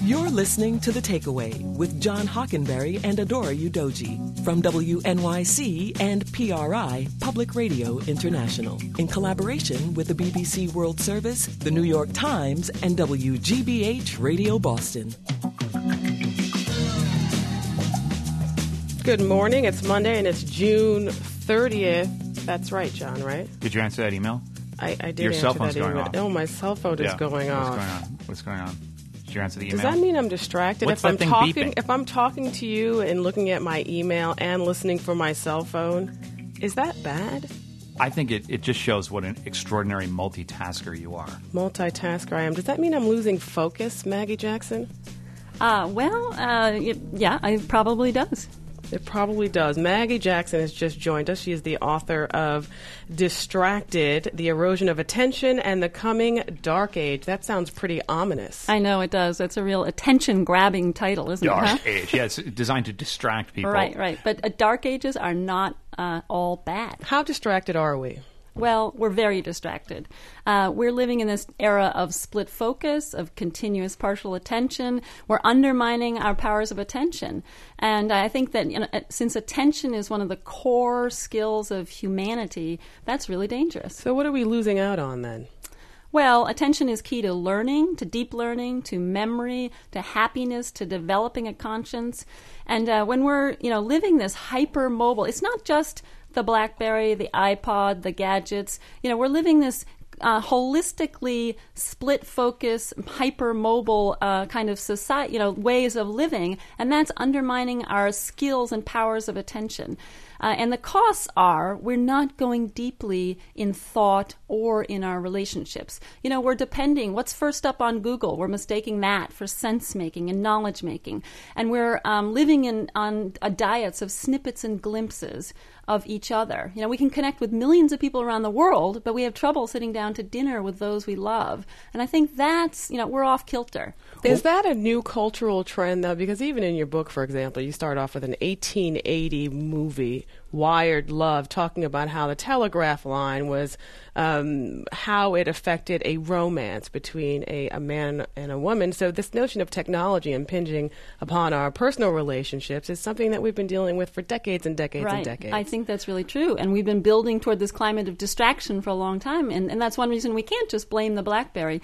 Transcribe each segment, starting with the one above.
You're listening to The Takeaway with John Hockenberry and Adora Udoji from WNYC and PRI, Public Radio International, in collaboration with the BBC World Service, the New York Times, and WGBH Radio Boston. Good morning. It's Monday and it's June 30th. That's right, John, right? Did you answer that email? I did Your answer cell phone's that going email. off. Oh, my cell phone is going off. What's going on? Did you answer the email? Does that mean I'm distracted? What's if I'm that thing talking, beeping? if I'm talking to you and looking at my email and listening from my cell phone, is that bad? I think it just shows what an extraordinary multitasker you are. Multitasker I am. Does that mean I'm losing focus, Maggie Jackson? Yeah, it probably does. It probably does. Maggie Jackson has just joined us. She is the author of Distracted, The Erosion of Attention and the Coming Dark Age. That sounds pretty ominous. I know it does. That's a real attention-grabbing title, isn't it? Dark age. Yeah, it's designed to distract people. Right. But dark ages are not all bad. How distracted are we? Well, we're very distracted. We're living in this era of split focus, of continuous partial attention. We're undermining our powers of attention. And I think that since attention is one of the core skills of humanity, that's really dangerous. So what are we losing out on then? Well, attention is key to learning, to deep learning, to memory, to happiness, to developing a conscience. And when we're, living this hyper-mobile, it's not just the BlackBerry, the iPod, the gadgets. We're living this holistically split focus, hyper-mobile kind of society, ways of living, and that's undermining our skills and powers of attention. And the costs are we're not going deeply in thought or in our relationships. We're depending, what's first up on Google? We're mistaking that for sense-making and knowledge-making. And we're living on diets of snippets and glimpses of each other. We can connect with millions of people around the world, but we have trouble sitting down to dinner with those we love. And I think that's, we're off kilter. Is that a new cultural trend, though? Because even in your book, for example, you start off with an 1880 movie, Wired Love, talking about how the telegraph line was, how it affected a romance between a man and a woman. So this notion of technology impinging upon our personal relationships is something that we've been dealing with for decades and decades and decades. I think that's really true. And we've been building toward this climate of distraction for a long time. And that's one reason we can't just blame the BlackBerry.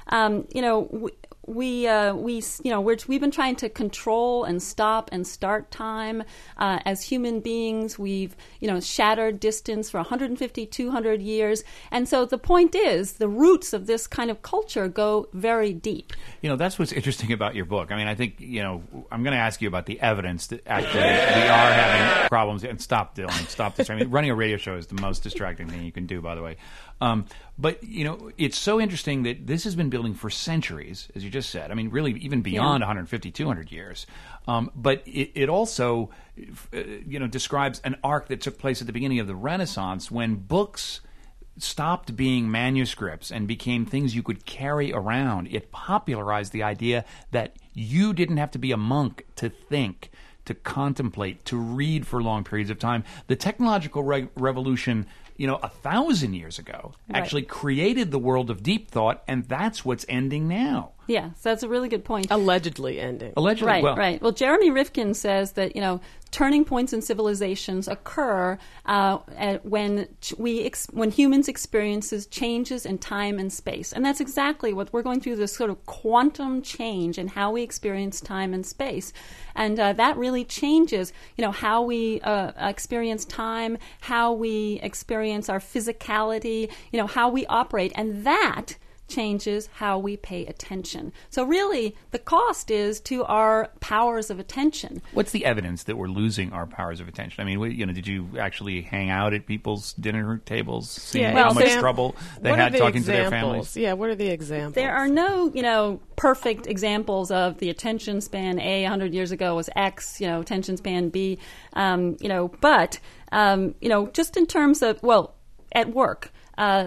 We've been trying to control and stop and start time as human beings. We've, shattered distance for 150, 200 years. And so the point is, the roots of this kind of culture go very deep. That's what's interesting about your book. I mean, I think, I'm going to ask you about the evidence that actually we are having problems. And stop, Dylan. Stop this. I mean, running a radio show is the most distracting thing you can do, by the way. But, it's so interesting that this has been building for centuries, as you just said. I mean, really, even beyond 150, 200 years. But it also, describes an arc that took place at the beginning of the Renaissance when books stopped being manuscripts and became things you could carry around. It popularized the idea that you didn't have to be a monk to think, to contemplate, to read for long periods of time. The technological revolution 1,000 years ago actually created the world of deep thought, and that's what's ending now. Yeah, so that's a really good point. Allegedly ending. Allegedly, right. Well, Jeremy Rifkin says that, turning points in civilizations occur when humans experiences changes in time and space. And that's exactly what we're going through, this sort of quantum change in how we experience time and space. And that really changes, how we experience time, how we experience our physicality, how we operate. And that changes how we pay attention. So really, the cost is to our powers of attention. What's the evidence that we're losing our powers of attention? I mean, did you actually hang out at people's dinner tables, seeing how much trouble they had talking to their families? Yeah, what are the examples? There are no, perfect examples of the attention span A 100 years ago was X, attention span B, but, just in terms of, at work,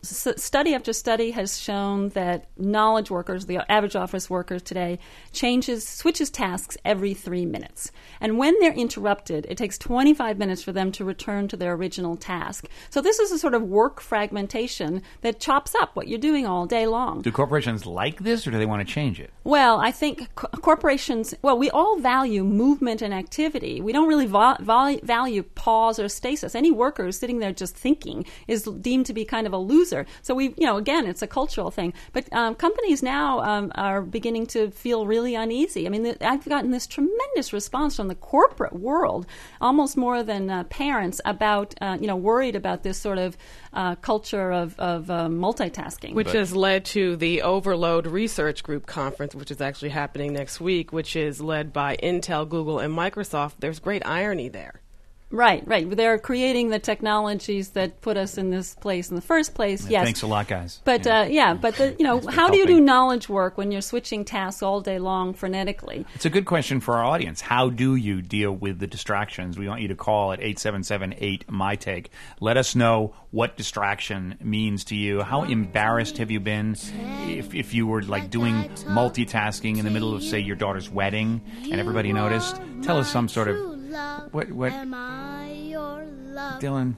study after study has shown that knowledge workers, the average office worker today, switches tasks every 3 minutes. And when they're interrupted, it takes 25 minutes for them to return to their original task. So this is a sort of work fragmentation that chops up what you're doing all day long. Do corporations like this, or do they want to change it? Well, I think corporations, we all value movement and activity. We don't really value pause or stasis. Any worker who's sitting there just thinking is deemed to be kind of a loser. So again, it's a cultural thing. But companies now are beginning to feel really uneasy. I mean, I've gotten this tremendous response from the corporate world, almost more than parents, about worried about this sort of culture of multitasking, which has led to the Overload Research Group conference, which is actually happening next week, which is led by Intel, Google, and Microsoft. There's great irony there. Right. They're creating the technologies that put us in this place in the first place. Yes. Thanks a lot, guys. But how do you do knowledge work when you're switching tasks all day long frenetically? It's a good question for our audience. How do you deal with the distractions? We want you to call at 877-8-MY-TAKE. Let us know what distraction means to you. How embarrassed have you been if you were doing multitasking in the middle of, say, your daughter's wedding and everybody noticed? Tell us some sort of... What? Am I your love Dylan.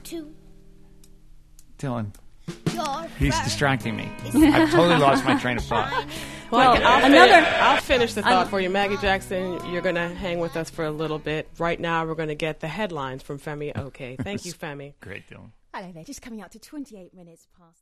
He's distracting me. I've totally lost my train of thought. Well, I'll finish the thought for you. Maggie Jackson, you're going to hang with us for a little bit. Right now, we're going to get the headlines from Femi. Okay. Thank you, Femi. Great, Dylan. Hello there. Just coming up to 28 minutes past.